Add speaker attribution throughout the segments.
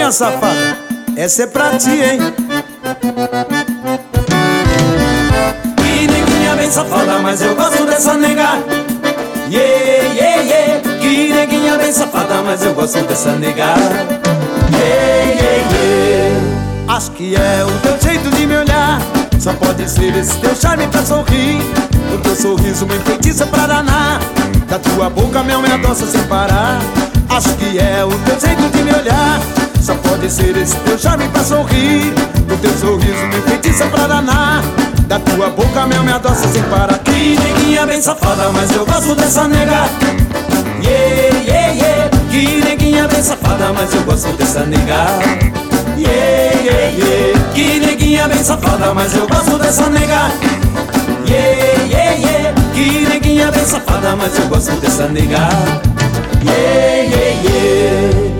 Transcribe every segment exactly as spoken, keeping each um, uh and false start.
Speaker 1: neguinha safada, essa é pra ti, hein?
Speaker 2: Que neguinha bem safada, mas eu gosto dessa nega. Yeah, yeah, yeah. Que neguinha bem safada, mas eu gosto dessa nega. Yeah, yeah, yeah.
Speaker 1: Acho que é o teu jeito de me olhar, só pode ser esse teu charme pra sorrir. O teu sorriso me enfeitiça pra danar, da tua boca mel me adoça sem parar. Acho que é o teu jeito de me olhar, só pode ser esse teu charme pra sorrir. O teu sorriso me enfeitiça pra danar, da tua boca mel me adoça sem parar.
Speaker 2: Que neguinha bem safada, mas eu gosto dessa nega. Yeah, yeah, yeah. Que neguinha bem safada, mas eu gosto dessa nega. Yeah, yeah, yeah. Que neguinha bem safada, mas eu gosto dessa nega. Yeah, yeah, yeah. Que neguinha bem safada, mas eu gosto dessa nega. Yeah, yeah, yeah.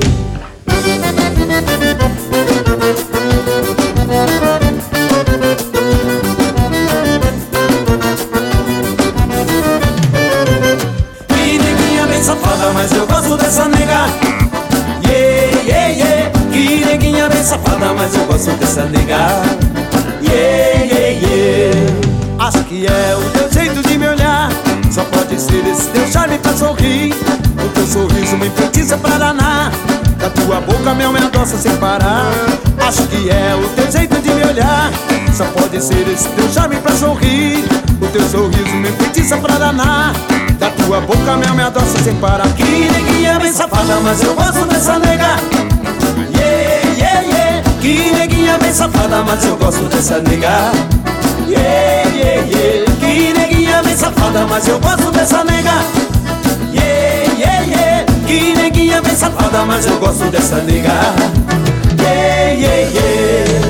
Speaker 2: Que neguinha bem safada, mas eu gosto dessa nega. Yeah, yeah, yeah. Que neguinha bem safada, mas eu gosto dessa nega. Yeah, yeah, yeah.
Speaker 1: Acho que é o teu jeito de me olhar, só pode ser esse teu charme pra sorrir. O teu sorriso me enfeitiça pra danar, da tua boca mel me adoça sem parar. Acho que é o teu jeito de me olhar, só pode ser esse teu charme pra sorrir. O teu sorriso me enfeitiça pra danar, da tua boca mel me adoça sem parar.
Speaker 2: Que neguinha bem safada, mas eu gosto dessa nega. Yeah, yeah, yeah. Que neguinha bem safada, mas eu gosto dessa nega. Yeah, yeah, yeah. Que neguinha bem safada, mas eu gosto dessa nega. Yeah, yeah, yeah. Que neguinha bem safada, mas eu gosto dessa nega. Yeah, yeah, yeah.